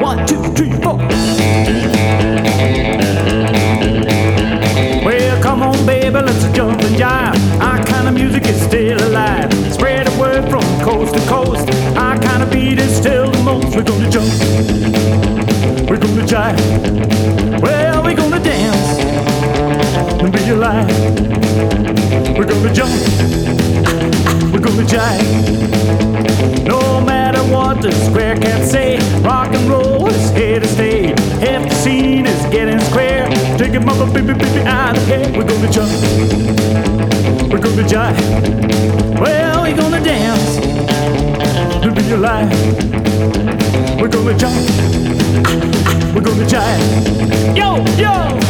1, 2, 3, 4. Well, come on, baby, let's jump and jive. Our kind of music is still alive. Spread the word from coast to coast. Our kind of beat is still the most. We're gonna jump, we're gonna jive. Well, we're gonna dance and be alive. We're gonna jump, we're gonna jive. No matter what the square cats say, rock and roll is here to stay. If the scene is getting square, take him up, baby, baby, I don't care. We're gonna jump, we're gonna jive. Well, we're gonna dance to be alive. We're gonna jump, we're gonna jive. Yo, yo!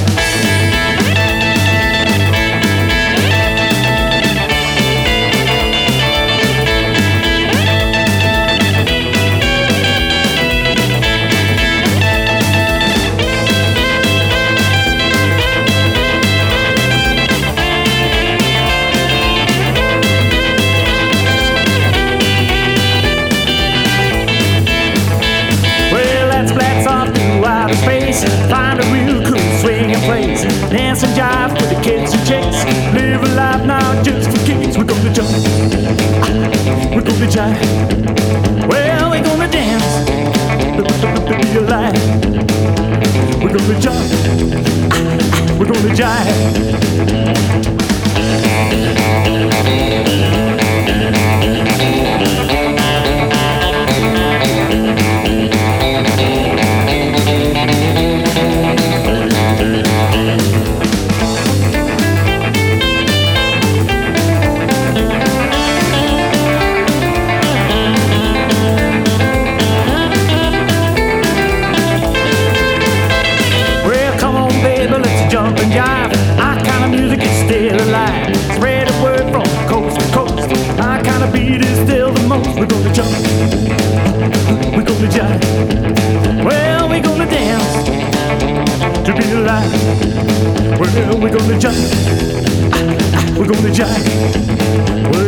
Space, find a real cool swing and place. Dance and jive with the kids and chicks. Live a life now just for kicks. We're gonna jump, we're gonna jive. Well, we're gonna dance, be alive. We're gonna jump, we're gonna jive. Jump and jive, our kind of music is still alive. Spread the word from coast to coast. Our kind of beat is still the most. We're gonna jump, we're gonna jive. Well, we're gonna dance to be alive. Well, we're gonna jump, we're gonna jive. Well,